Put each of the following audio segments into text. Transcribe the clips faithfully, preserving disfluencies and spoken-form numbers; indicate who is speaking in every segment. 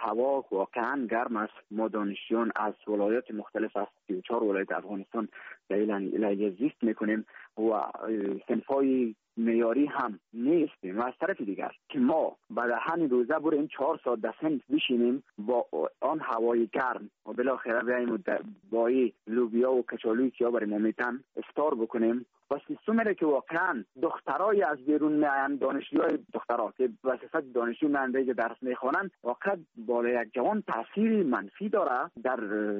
Speaker 1: هوا واقعا گرم است. ما دانشجویان از ولایات مختلف از سی و چهار ولایت افغانستان در ایلای زیست میکنیم و صنفای معیاری هم نیستیم. و از طرف دیگر که ما بعد همین روزه بریم چهار ساعت در صنف بشینیم با آن هوای گرم و بالاخره بیاییم با لوبیا و کچالویی که برای ما میتن افطار بکنیم و سیستمی که واقعا دخترای از بیرون میان، دانشجوهای دخترها که به صفت دانشجو میانده که درس میخوانند، واقعا بالای یک جوان تاثیر منفی داره در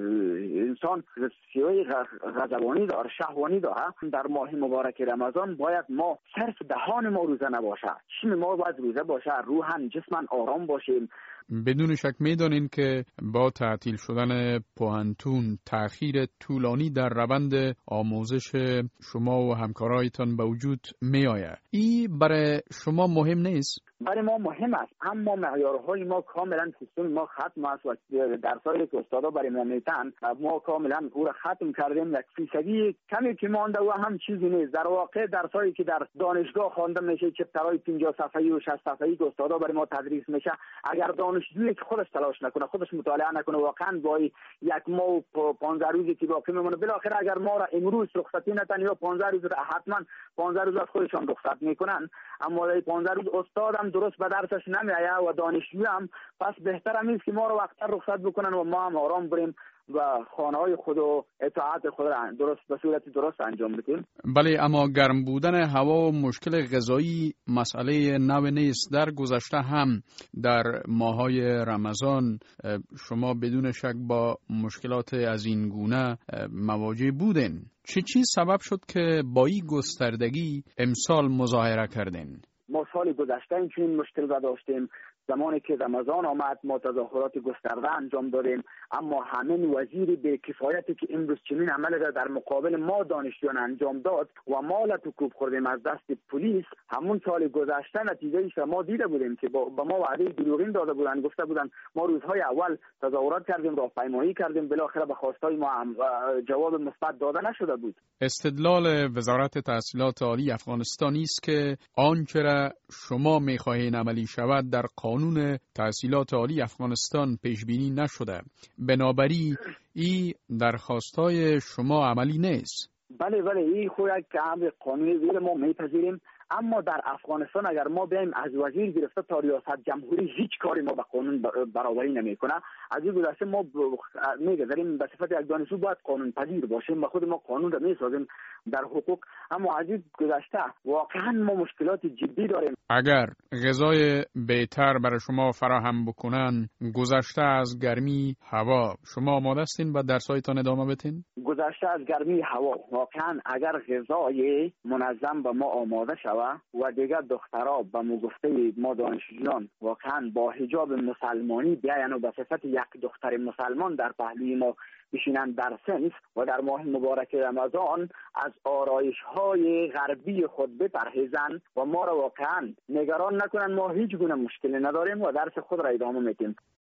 Speaker 1: انسان، سیوی غضبانی داره، شهوانی داره. در ماه مبارک رمضان باید ما صرف دهان ما روزه نباشه، چشم ما باید روزه باشه، روحاً جسماً آرام باشیم.
Speaker 2: بدون شک میدانین که با تعطیل شدن پوهنتون تأخیر طولانی در روند آموزش شما و همکارایتان به وجود می آید. این برای شما مهم نیست؟
Speaker 1: برای ما مهم است، اما معیارهای ما کاملا سیستم ما ختم است و درسایی که استادا برای ما میتن ما کاملا او را ختم کردیم. یک فیصدی کمی که مانده و هم چیزی نیست. در واقع درسایی که در دانشگاه خوانده میشه، چپترهای پنجاه صفحه‌ای و شصت صفحه‌ای که استادا برای ما تدریس میشه، اگر دانشجویی که خودش تلاش نکنه، خودش مطالعه نکنه، واقعا با یک ماه و پانزده روزی که باقی میمونه، بالاخره اگر ما را امروز رخصتی ندن یا پانزده روز را حتما پانزده روز از خودشان رخصت میکنن، اما در پانزده روز استادم درست به درسش نمیآید و دانشجو هم، پس بهتر است که ما رو وقتا رخصت بکنن و ما هم آرام بریم و خانه‌های خود و اطاعت خود را درست به صورت درست انجام بدیم.
Speaker 2: بله، اما گرم بودن هوا و مشکل غذایی مسئله نو نیست. در گذشته هم در ماهای رمضان شما بدون شک با مشکلات از این گونه مواجه بودین. چه چیز سبب شد که با این گستردگی امسال مظاهره کردین؟
Speaker 1: ما سال گذشته این مشکل را داشتیم. زمانی که رمضان آمد ما تظاهرات گسترده انجام دادیم، اما همین وزیر به کفایتی که امروز چنین عمل را در مقابل ما دانشجویان انجام داد و ما لطوکوب خوردیم از دست پلیس، همون سال گذشته نتیجه ایش ما دیده بودیم که با ما وعده دروغین داده بودن، گفته بودن ما روزهای اول تظاهرات کردیم، راهپیمایی کردیم، بالاخره به خواستای ما جواب مثبت داده نشده بود.
Speaker 2: استدلال وزارت تحصیلات عالی افغانستان است که آنچه را شما می‌خواهید عملی شود در قانون تحصیلات عالی افغانستان پیش بینی نشده، بنابراین این درخواستای شما عملی نیست.
Speaker 1: بله بله، این خود یک امر قانونی زیر ما میپذیریم، اما در افغانستان اگر ما بیایم از وزیر گرفته تا ریاست جمهوری هیچ کاری ما به قانون برابری نمیکنه. از این گذشته ما میگذاریم به صفت یک دانشجو باید قانون پذیر باشیم و خود ما قانون را میسازیم در حقوق، اما از این گذشته واقعا ما مشکلات جدی داریم.
Speaker 2: اگر غذای بهتر برای شما فراهم بکنن گذشته از گرمی هوا، شما آماده هستین با درسایتان ادامه بدین؟
Speaker 1: گذشته از گرمی هوا واقعا اگر غذای منظم به ما آماده شود و دیگر دخترها به مگفته ما دانشجویان واقعا با حجاب مسلمانی بیاین و به صفت یک دختر مسلمان در پهلوی ما بشینن در صنف و در ماه مبارک رمضان از آرایش‌های غربی خود بپرهیزن و ما را واقعا نگران نکنن. ما هیچ گونه مشکلی نداریم و درس خود را ادامه میدیم.